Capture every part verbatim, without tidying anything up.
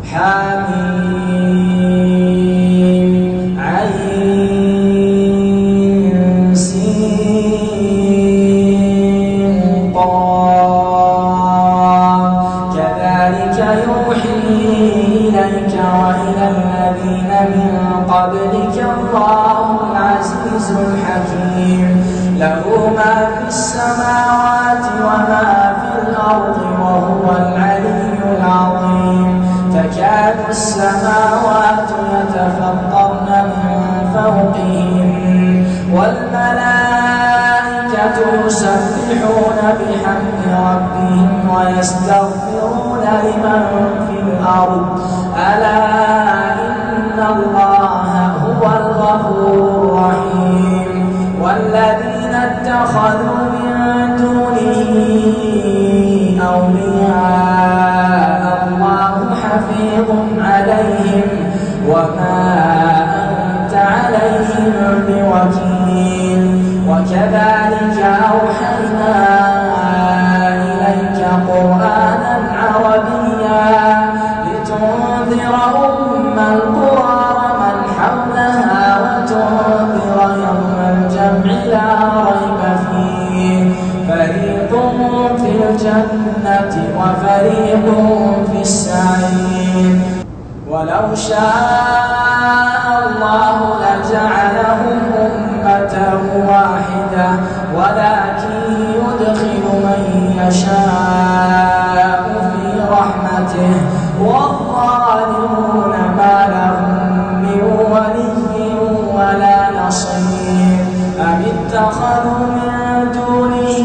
حميم عين سين قاف كذلك يوحي إليك وإلى الذين من قبلك الله العزيز الحكيم له ما في السماوات وما في الأرض وهو العلي العظيم تكاد السماوات يتفطرن من فوقهم والملائكة يسبحون بحمد ربهم ويستغفرون لمن في الأرض ألا إن الله هو الغفور الرحيم والذين اتخذوا من دونه أولياء الله حفيظ عليهم وما أنت عليهم بوكيل وكذلك أوحينا إليك قرآنا عربيا لتنذر أم القرى ومن حولها وتنذر يوم الجمع لا ريب فيه فريق في الجنة وفريق في السعير ولو شاء الله لجعلهم أمة واحدة ولكن يدخل من يشاء في رحمته والظالمون ما لهم من ولي ولا نصير أم اتخذوا من دونه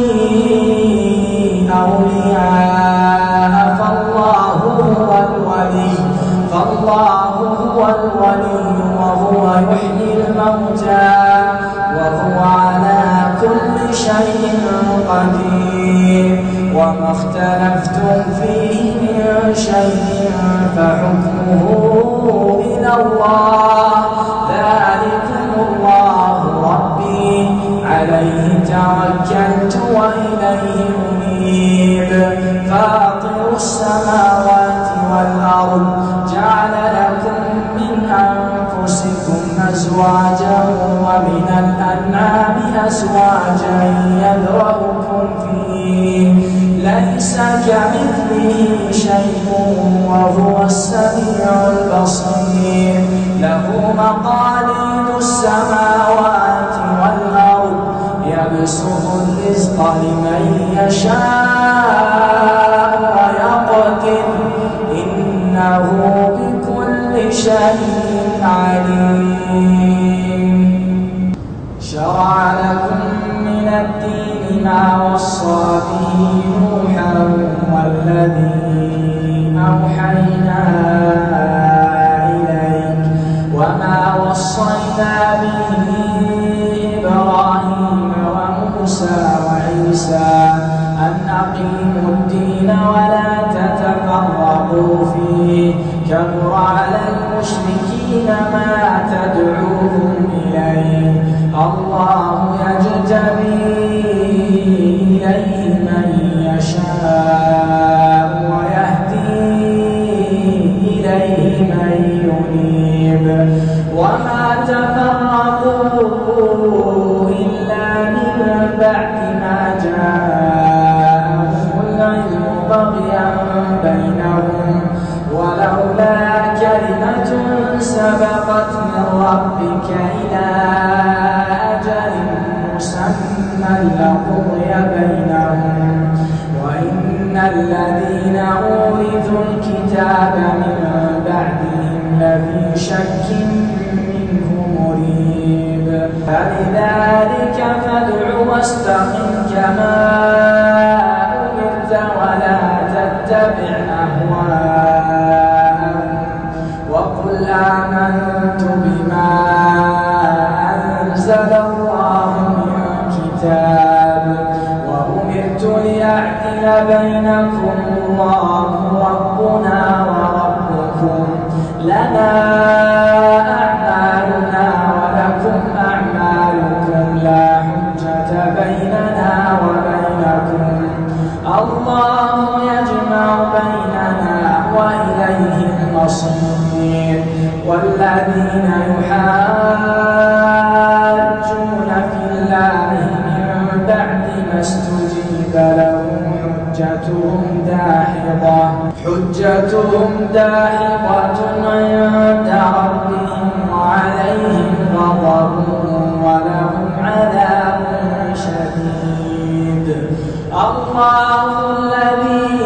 أولياء فالله هو الولي فالله هو الولي وهو يحيي الموتى وهو على كل شيء قدير وما اختلفتم فيه من شيء فحكمه إلى الله ذلكم الله ربي عليه توكلت وإليه أنيب فاطر السماوات والأرض جعل لكم من أنفسكم أزواجا ومن الأنعام أزواجا يذرأكم فيه ليس كمثله شيء وهو السميع البصير له مقاليد السماوات والأرض يبسط الرزق لمن يشاء ويقدر إنه بكل شيء عليم شرع لكم من الدين ما وصى به نوحا والذي أوحينا إليك وما وصينا به إبراهيم وموسى وعيسى أن أقيموا الدين ولا تتفرقوا فيه كبر على المشركين ما تدعوهم إليه الله يجتبي إليه من يشاء ويهدي إليه من ينيب وما تفرقوا إلا من بعد ما جاءهم العلم بغيا بينهم ولولا كلمة سبقت من ربك إلى أجل مسمى لقضي بينهم وإن الذين أورثوا الكتاب من بعدهم لفي شك منه مريب فلذلك فادع واستقم كما أمرت ولا تتبع أهواءهم وقل آمنت بما أنزل الله من كتاب وأمرت لأعدل بينكم الله ربنا وربكم لنا أعمالنا ولكم أعمالكم لا حجة بيننا وبينكم الله يجمع بيننا وإليه المصير والذين يحاجون في الله من بعد ما استجيب لهم حجتهم داحضة حجتهم داحضة عند ربهم وعليهم غضب ولهم عذاب شديد. الله الذي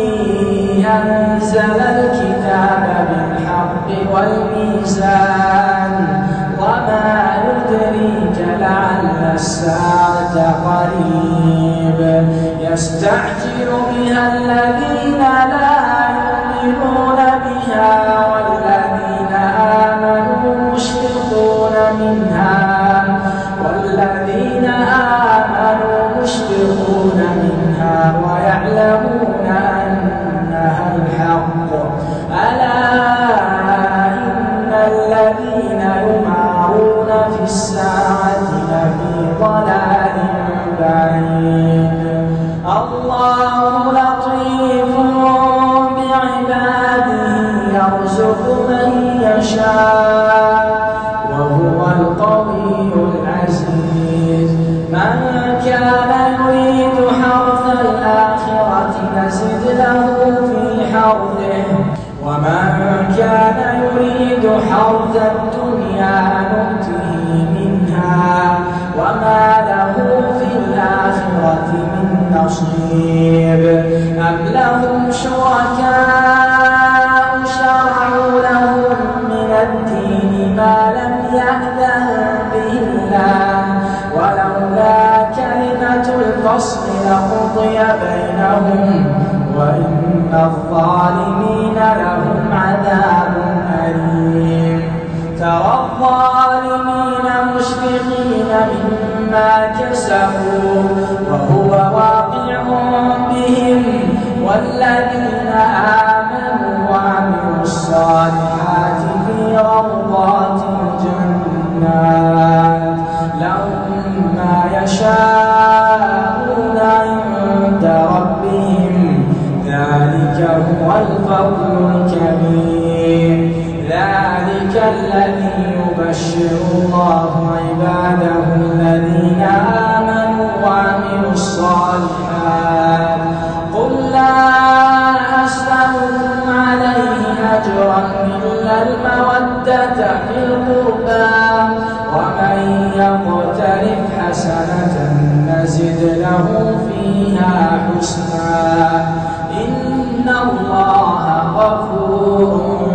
أنزل الكتاب بالحق والميزان وما يدريك لعل الساعة قريب يستعجل بها الذين لا يؤمنون بها والذين آمنوا مشفقون منها والذين آمنوا مشفقون منها ويعلمون أنها الحق. ألا إن الذين يمارون في الساعة لفي ضلال بعيد. الله لطيف بعباده يرزق من يشاء وهو القوي العزيز. من كان يريد حرث الآخرة نزد له في حرثه ومن كان يريد حرث الدنيا نؤته منها وما له في الآخرة من نصيب. أم لهم شركاء شرعوا لهم من الدين ما لم يأذن به الله ولولا كلمة الفصل لقضي بينهم وإن الظالمين لهم عذاب أليم. ترى الظالمين مشفقين مما كسبوا وهو واقع بهم والذين آمنوا وعملوا الصالحات في روضات الجنات لهم ما يشاءون عند ربهم ذلك هو الفضل الكبير. ذلك الذي يبشر الله عباده الذين آمنوا وعملوا الصالحات. قل لا أسألكم عليه أجرا إلا المودة في القربى ومن يقترف حسنة نزد له فيها حسنا إن الله غفور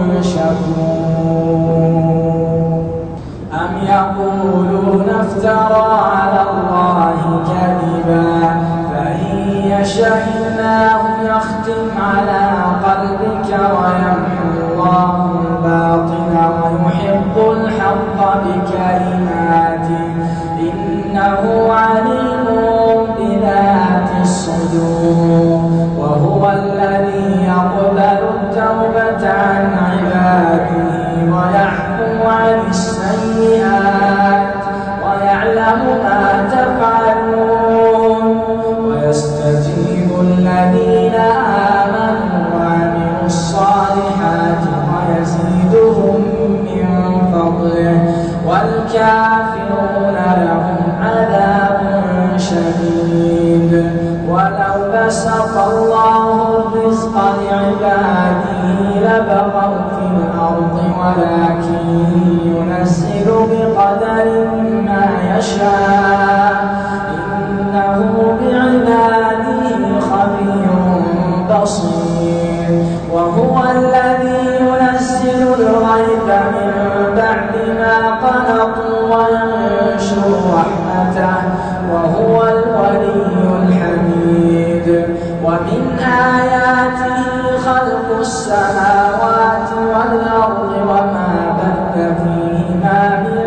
شكور. أم يقولون افترى على الله كذبا فإن يشاء الله يختم على قلبك ويمحو الله الباطل ويحق الحق بكلماته إنه عليم بذات الصدور. وهو الذي يقبل التوبة عن عباده ويعفو عن السيئات ويعلم ما تفعلون ويستجيب الذين آمنوا وعملوا الصالحات ويزيدهم من فضله والكافرون لهم عذاب شديد. ولو بسط الله الرزق لعباده لبغوا في الأرض ولكن ينزل بقدر ما يشاء إنه بعباده خبير بصير. وهو الذي ينزل الغيث من بعد ما قنطوا وينشر رحمته وهو الولي الحميد. ومن آياته خلق السماوات والأرض وما بث فيهما من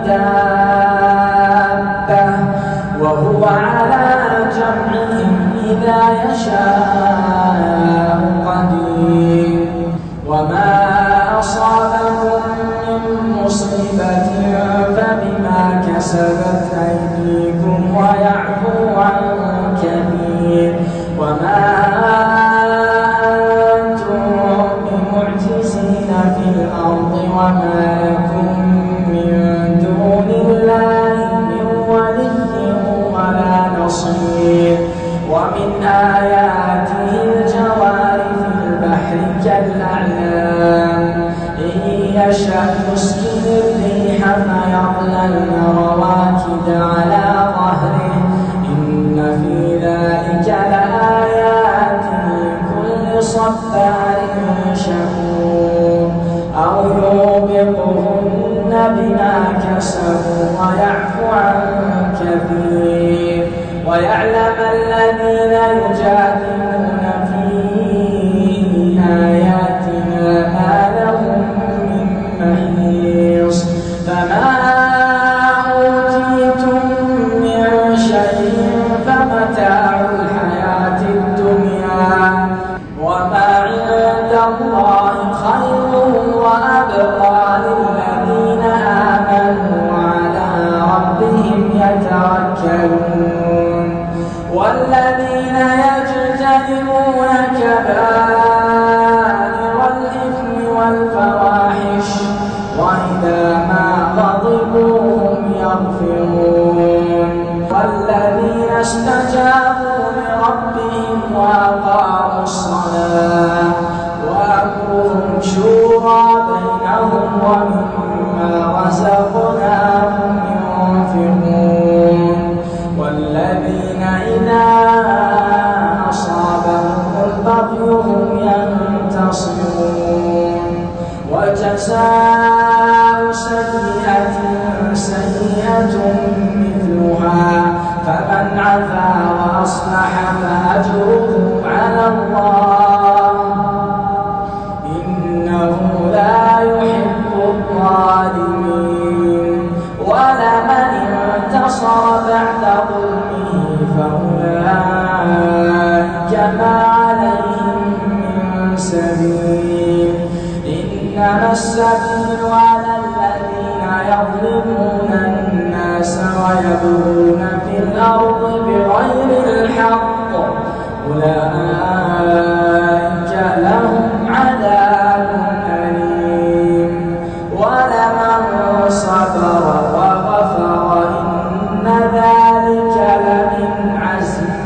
دابة وهو على جمعهم إذا يشاء قدير. وما أصابكم من مصيبة فبما كسبت أيديكم ويعفو عن كثير. وما أنتم بمعجزين في في الأرض وما لكم من دون الله من ولي ولا نصير. ومن آياته الجوار في البحر كالأعلام إن يشأ يسكن الريح فيظللن رواكد على ظهره إن في ذلك لآيات لكل صبار شكور. أو يوبقهن بما كسبوا ويعفو عن كثير ويعلم الذين يجادلون في آياتنا ما لهم من محيص. فما أوتيتم من شيء فمتاع الحياة الدنيا وما عند الله خير وأبقى للذين آمنوا وعلى ربهم يتوكلون. والذين يجتنبون كبائر الإثم والفواحش وإذا ما غضبوا هم يغفرون. والذين استجابوا لربهم وأقاموا الصلاة وأمرهم شورى بينهم ومما رزقناهم ينفقون. والذين إذا أصابهم البغي هم ينتصرون. وجزاء سيئة سيئة مثلها فمن عفا وأصلح فأجره على الله إنه لا يحب الظالمين. ولمن انتصر بعد ظلمه فأولئك ما عليهم من سبيل. إنما السبيل على الذين يظلمون الناس ويبغون في الأرض بغير الحق أولئك لهم عذاب أليم. ولمن صبر وغفر إن ذلك لمن عزم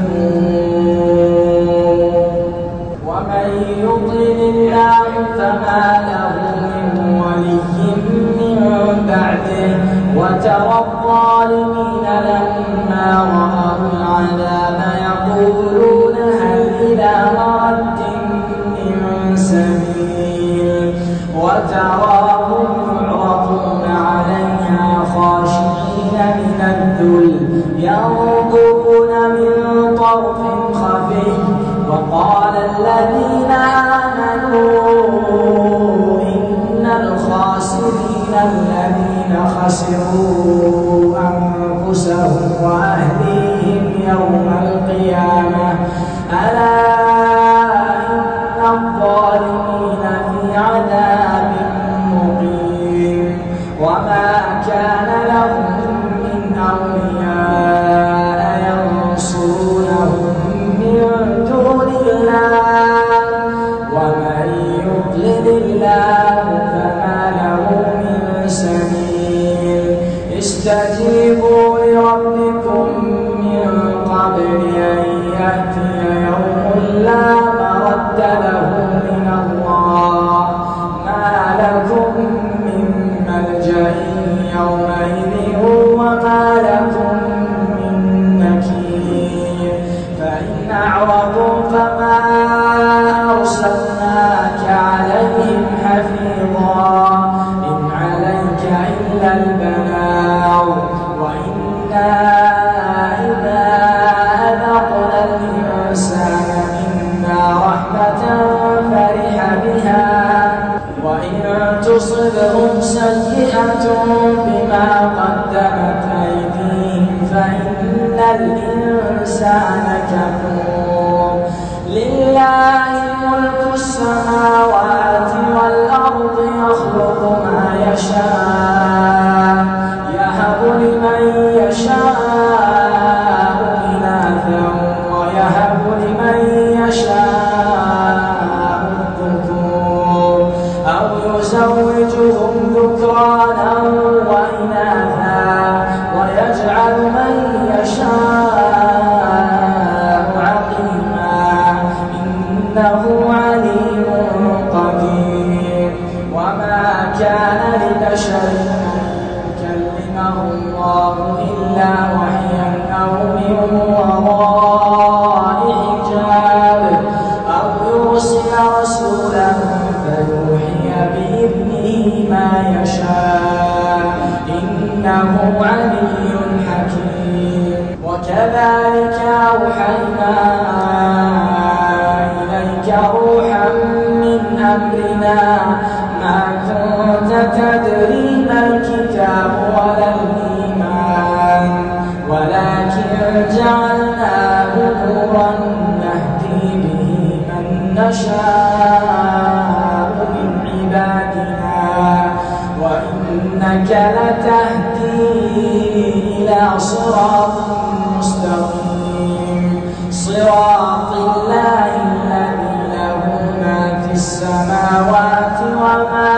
الأمور. ومن يضلل الله فما له من ولي من بعده وترى الظالمين لما رأوا العذاب يقولون هل إلى مرد من سبيل. وتراهم يعرضون عليها خاشعين من الذل ينظرون من طرف خفي. وقال الذين آمنوا إن الخاسرين الذين خسروا أنفسهم وأهليهم يوم القيامة ألا إن الظالمين في عذاب مقيم. وما كان لهم من أولياء ينصرونهم من دون الله ومن يضلل الله فما له من سبيل. استجيبوا لربكم من قبل أن يأتي يوم لا مرد له من الله ما لكم من ملجأ يومئذ وما لكم من نكير. فإن أعرضوا فما أرسلناك عليهم حفيظا إن عليك إلا البلاغ وإنا إذا أذقنا الإنسان منا رحمة فرح بها وإن تصبهم سيئة بما قدمت أيديهم فإن الإنسان كفور. لله ملك السماوات والأرض يخلق ما يشاء يهب لمن يشاء إناثا ويهب لمن يشاء الذكور أو كان لبشر أن يكلمه الله إلا وحيا أو من وراء حجاب أو يرسل رسولا فيوحي بإذنه ما يشاء إنه علي حكيم. وكذلك أوحينا إليك روحا من أمرنا ما كنت تدري ما الكتاب ولا الإيمان ولكن جعلناه نورا نهدي به من نشاء من عبادنا وإنك لتهدي إلى صراط مستقيم صراط الله الذي له ما في السماوات وما